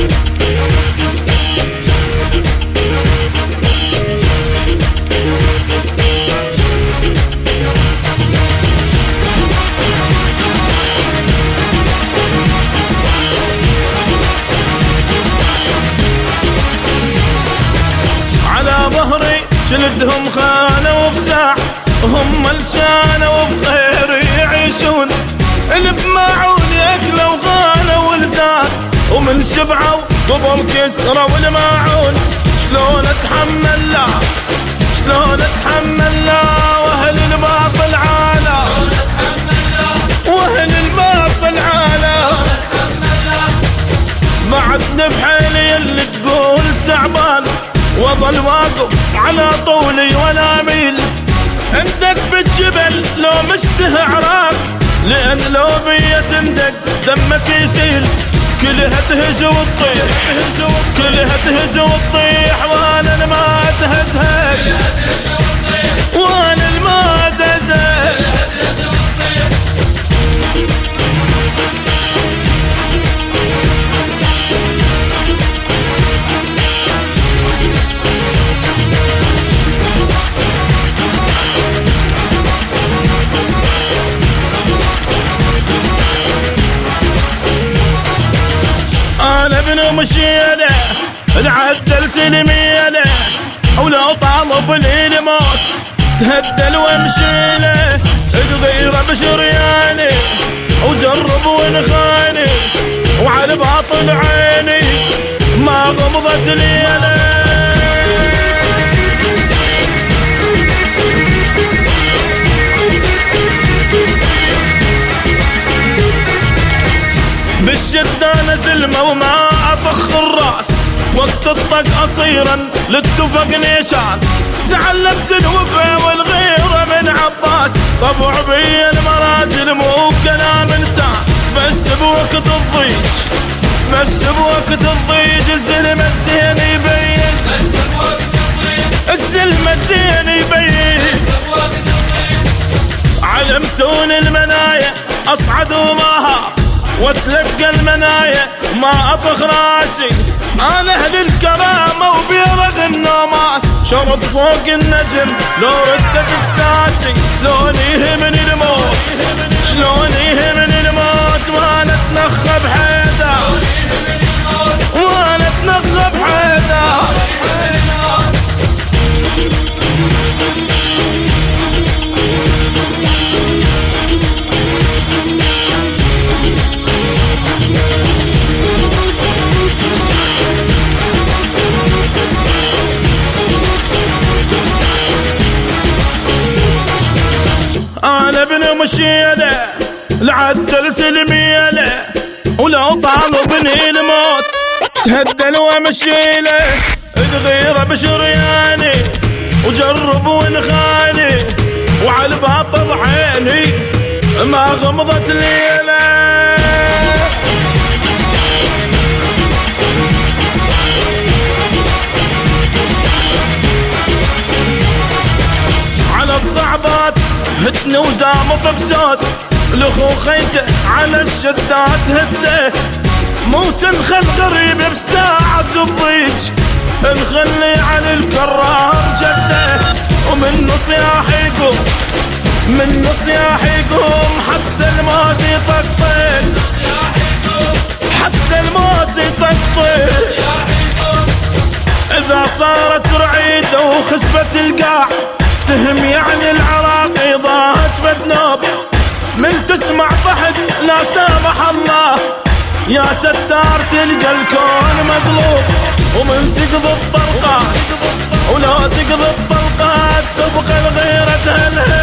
شلدهم خانوا بساع، هم اللي كانوا بخير يعيشون، اللي بماعون ياكلوا وغانوا ولسان، ومن شبعوا قبل كسرة والماعون. شلون اتحمل لا شلون اتحمل لا واهل الباطل عالا، واهل الباطل عالا. بعدني بحيلي اللي تقول تعبان، وظل واقف على طولي ولا ميل. عندك بالجبل لو مشته عراك، لأن لو بيا تندق دمك يسيل. كلها تهز وتطيح كلها تهز وتطيح، وانا ما اتهزهك وانا ما اتهزهك. أنا ابن مشيلة عدلت الميلة، ولو طالب لي الموت تهدل وامشيله. الغيرة بشرياني وجرب ونخاني، وعلى باطل عيني ما غمضت ليلة. بالشدة نزل وما أطخ الراس، وقت الطق أصيرا للتفق نيشان. تعلمت الوفا والغيرة من عباس، طبع بي المراجل مو كلام انسان. بس بوقت الضيج الزلمة الزين يبين، الزلمة الزين يبين. علمتون المنايا أصعد وماها، واتلقى المنايا ما اطخ راسي. انا اهل الكرامه وبيرد النوماس، شرط فوق النجم لو ردت بساسي. شلون يهمني الموت شلون يهمني الموت، وانا اتنخى بحيدا وانا اتنخى بحيدا. أنا ابن مشيلة لعدلت الميلة، ولو طالبني الموت تهدل ومشيله. الغيرة بشرياني وجرب ونخاني، وعلى باطل عيني ما غمضت ليلة. على الصعبات هدني وزامط بسود، لخو خيته على الشدات هده. مو تنخل غريب بساعة الضيج، نخلي على الكرار جده. ومن صياح يقوم حتى الموت يطقطق، حتى الموت يطقطق. إذا صارت رعيدة وخسبت القاع، افتهم يعني العراقي ضاعت بدنوب. من تسمع ضحك لا سامح الله، يا ستار تلقى الكون مقلوب. ومن تقضي الطلقات ولو تقضي الطلقات، تبقى الغيرة تهلهل